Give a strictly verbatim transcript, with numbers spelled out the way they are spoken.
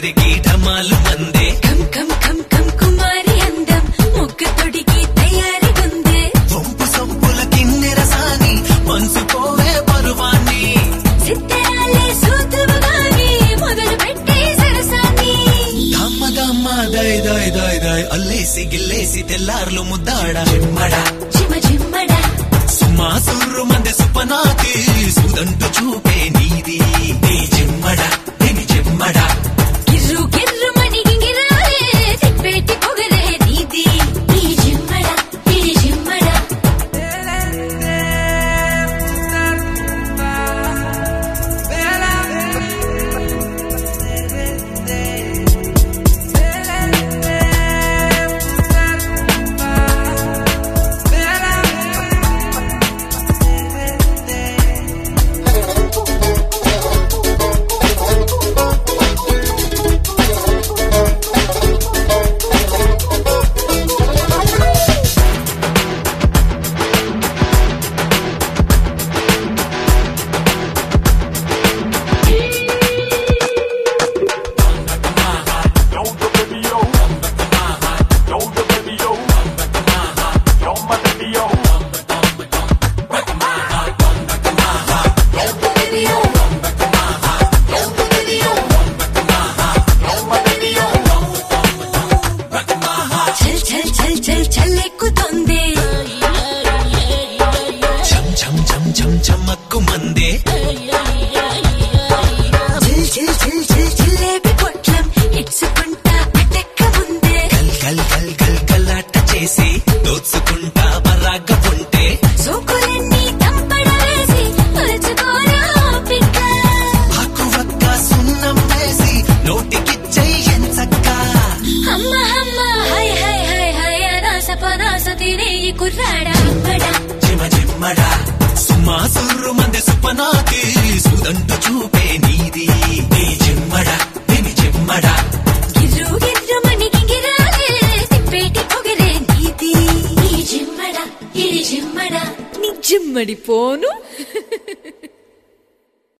తిరిగి ఢమాలు మందే కం కం కం కం కుమారి అందం ముక్క తొడిగి తయారి గుందే వంపు సొంపుల కిన్నెర సాని మనసుకోవే పరువాన్ని సిత్తరాలే సూతువుగాని మొదలు పెట్టే సరసాన్ని దమ్మ దమ్మ దై దై దై దై అల్లేసి గిల్లేసి తెల్లార్లు ముద్దాడ జిమ్మడా జిమ జిమ్మడా సుమా సుర్రు మంది సుపనాకి సుదంటు చూపే నీది నీ జిమ్మడా నీ జిమ్మడా గిర్రు గిర్రు మని గింగిరాలే తిప్పేటి పొగలే నీది ఈ జిమ్మడా ఈ జిమ్మడా చల్ చల్ చల్ చల్ చల్లెక్కుతోంది చం చం చం చం చమ్మక్కు మందే చిల్ చిల్ చిల్ చిల్ చిల్లేపి పొట్లం ఇచ్చుకుంటా అటెక్క ముందే గల్ గల్ గల్ గల్ గల్లాట చేసి దోచుకుంటా బరాగ ఉంటే సోకులన్నీ తంపడ వేసి పరచుకోరా పిక్క హక్కువక్క సున్నం వేసి నోటికిచ్చెయ్యంచక్క అమ్మ అమ్మ హై హై హై హై అనాస పనాస తినే ఈ కుర్రాడా జిమ్మడా జిమ జిమ్మడా సుమా సుర్రు మంది సుపనాకి సుదంటు చూపే నీది నీ జిమ్మడా నీ జిమ్మడా గిర్రు గిర్రు మని గింగిరాలే తిప్పేటి పొగలే నీది ఈ జిమ్మడా ఈ జిమ్మడా నీ జిమ్మడి పోను